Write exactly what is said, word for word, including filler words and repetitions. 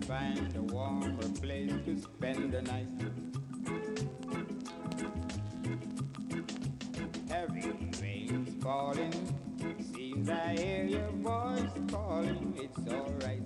find a warmer place to spend the night. Heavy rain's falling, seems I hear your voice calling. It's alright.